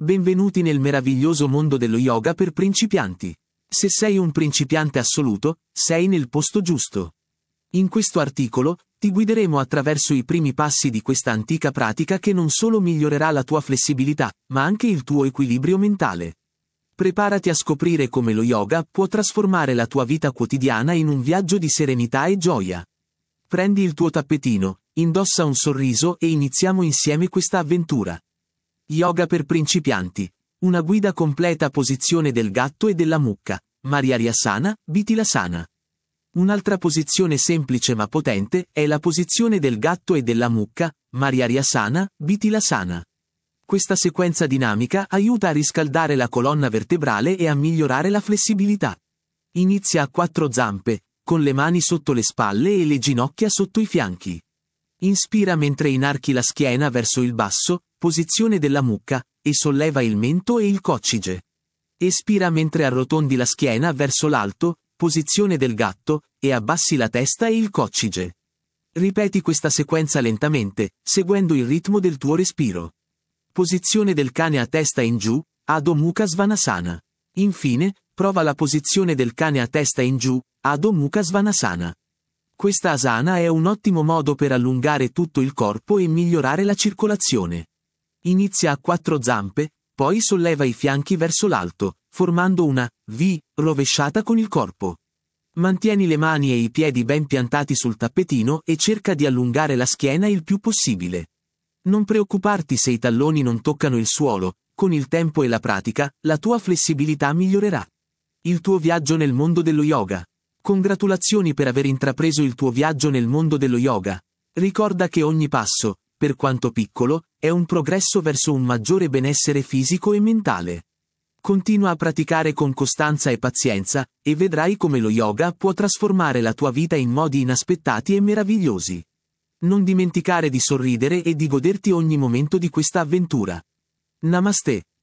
Benvenuti nel meraviglioso mondo dello yoga per principianti. Se sei un principiante assoluto, sei nel posto giusto. In questo articolo, ti guideremo attraverso i primi passi di questa antica pratica che non solo migliorerà la tua flessibilità, ma anche il tuo equilibrio mentale. Preparati a scoprire come lo yoga può trasformare la tua vita quotidiana in un viaggio di serenità e gioia. Prendi il tuo tappetino, indossa un sorriso e iniziamo insieme questa avventura. Yoga per principianti. Una guida completa a posizione del gatto e della mucca, Marjaryasana, Vittilasana. Un'altra posizione semplice ma potente è la posizione del gatto e della mucca, Marjaryasana, Vittilasana. Questa sequenza dinamica aiuta a riscaldare la colonna vertebrale e a migliorare la flessibilità. Inizia a quattro zampe, con le mani sotto le spalle e le ginocchia sotto i fianchi. Inspira mentre inarchi la schiena verso il basso, posizione della mucca, e solleva il mento e il coccige. Espira mentre arrotondi la schiena verso l'alto, posizione del gatto, e abbassi la testa e il coccige. Ripeti questa sequenza lentamente, seguendo il ritmo del tuo respiro. Posizione del cane a testa in giù, Adho Mukha Svanasana. Infine, prova la posizione del cane a testa in giù, Adho Mukha Svanasana. Questa asana è un ottimo modo per allungare tutto il corpo e migliorare la circolazione. Inizia a quattro zampe, poi solleva i fianchi verso l'alto, formando una V rovesciata con il corpo. Mantieni le mani e i piedi ben piantati sul tappetino e cerca di allungare la schiena il più possibile. Non preoccuparti se i talloni non toccano il suolo, con il tempo e la pratica, la tua flessibilità migliorerà. Il tuo viaggio nel mondo dello yoga. Congratulazioni per aver intrapreso il tuo viaggio nel mondo dello yoga. Ricorda che ogni passo, per quanto piccolo, è un progresso verso un maggiore benessere fisico e mentale. Continua a praticare con costanza e pazienza, e vedrai come lo yoga può trasformare la tua vita in modi inaspettati e meravigliosi. Non dimenticare di sorridere e di goderti ogni momento di questa avventura. Namaste.